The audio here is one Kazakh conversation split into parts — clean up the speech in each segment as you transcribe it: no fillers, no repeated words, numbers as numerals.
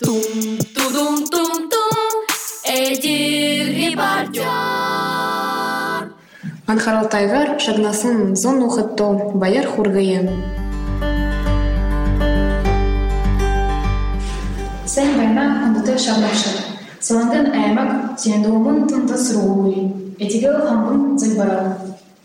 Тум-тудум-тум-тум, Эдир репортер. Анхарал тайгар шагнасын зон ухытто баяр хургайын. Sen bayna андыты шагнашыр. Сыландын аймак тендуумун тынтыс рууи. Этигел хамбын зайбарал.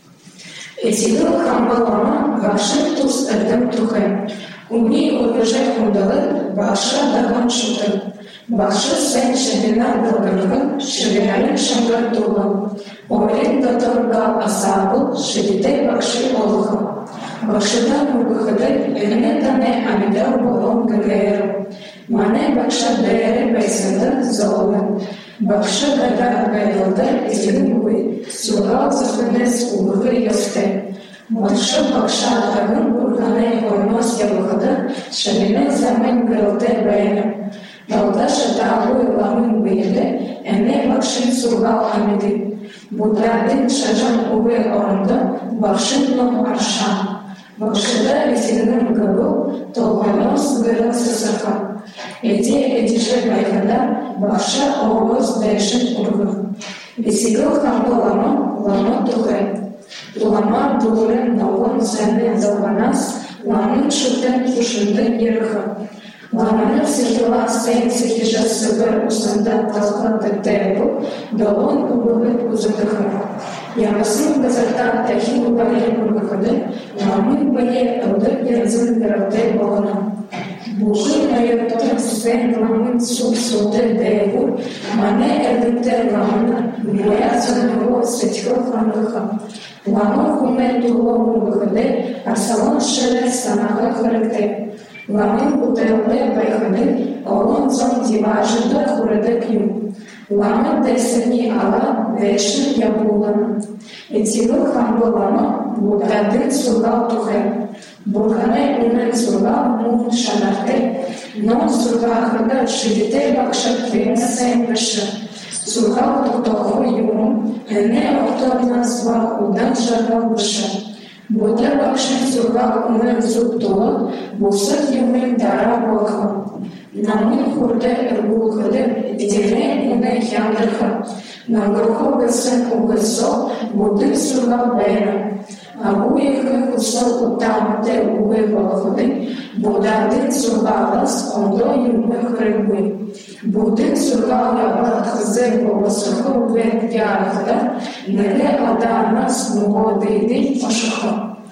Этигел хамбалама ваши туз эрдем тухай. Уни обижай хундалы ваша даган шутыр. Башы сен шебина дылгыргын, шебинали шангар тугын. Олен датырга асабыл, шебите бакши олыхы. Бакшыдан мугыхыды, эліне тане амидар болон гэгэры. Мане бакша дээрі байсынды золын. Бакша гада гайдылды, этигін уй, сугал зыргынес улығы ёсты. Бакша дагын бурганы ойнос явыхыды, шебине замен гырылды бәйні. Далдашы дағуй ламын бейді, әне бақшын сургал амиды. Будрадын шажан уы орынды, бақшын ном аршан. Бақшыда етігінің гыбыл, толғанос гырыл сысырға. Эдише байқада, бақша оғыз бәйшін ұрғы. Етігіл қамбы лама тұғай. Лама дұлырын науын сәні залғанас, ламын шүттен күшінді еріғы. Ламаны сиртыла сен сихижасы бір усында талқанды тәйбу, долон убылы узыдығы. Ямасын газарта тәхин убале убыхыды, ламын бәе ұлды ерзін бірілді болына. Бұғы айыптың сен ламын суд-суды дәйбу, мане әрдікті ламыны, бұя сөнігу сетхыл қанығы. Ламы хумен тұлы убыхыды, арсалон шылы санағы қырықты. Ламын бутылды байхыды, олын зон диважында құрыды күйім. Ламын дәсіні ала вешін ябуланы. Этигіл хамбы ламы бұдадын сургал тұхай. Бұрғаны үнін сургал мұн шанарты. Но сургахыды шидете бақшып күйіні сайын біші. Сургал тұқтоғы юмын, әне оқтарынан суа удан жаргал біші. Бұда бақшын сургал үнін зұп толы, бұсық емін дара болқы. Намын құрды үргулғыды, дерен үні яндырқы. Нағырқы бұсын ұғысыл, бұдың сургал бәйрі. Абу екі құсыл ұттамыды ұғы болғыды, бұдадың сургалыз оңды емі қырығы. Бұдың сургал ябар қызы болысықы үвен пиарғыды, нәлі аданас мұғодыйды ашықы.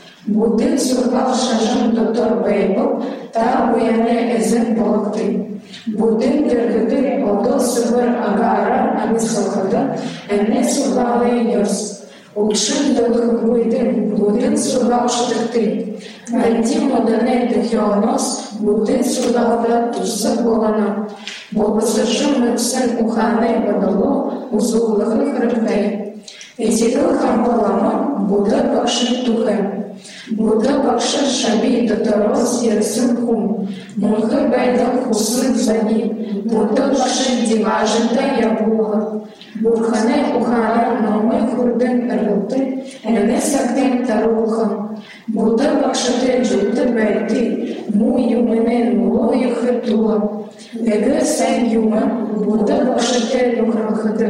Бұдың сургал шажын тұтыр бәйбіл, та бұяны әзін болықты. Бұдың діргіді олды сұғыр ағара амисылғыды, әне сургалы ерс. Укшын дылғын бұйды, бұдың сургал шыдықты. Әйдім одыны дұхионос, бұдың сургалда тұсық боланы. Болбысыршын мүксін ұханы бұдылы, ұзулығы қырықтай. Этигіл хамбалама бұда бақшын тұхай. Бұда бақшы шаби дұтарос ерсін құм. Мұңғы бәйдің құсын зәни. Бұда бақшы диважында ябуғы. Бұрханы ұханы номы құрдың ұрылды, әне сәктен таруғын. Бұда бақшыды жүлді бәйді, му юмынен мұлы юхы туы. Әгі сән юмы, бұда бақшыды люқырғыды.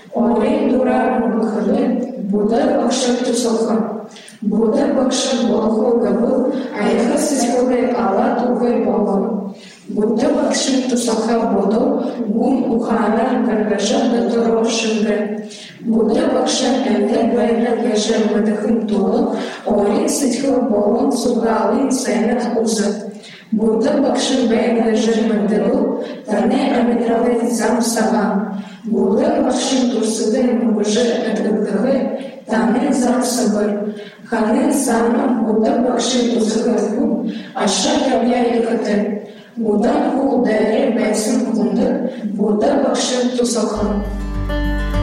Орын дұрар мұғыды, бұда бақшы тұсылғын. Бұда бақшы болғы ғыбыл, айқы сізгілі ала тұғы болғын. Бұда бақшы тұсылға бұды, бұн ұқаны ғырғыжы дұтыру шыңғы. Бұда бақшы әнді бәйді ғыжы мұдықын тұлы, орын сізгіл болын сұғалын сәні ұзы. Бұда бақшы бәйді жырмындылы, тәне әмідралы зам саған. Бұда бақшы тұрсыдың мұғыжы әділдігі, тәне зам сыбыр. Ханын санын бұда бақшы тұзығы күн, аша ябя екіті. Бұдан бұл дәрі бәйсін құнды, бұда бақшы тұсақын.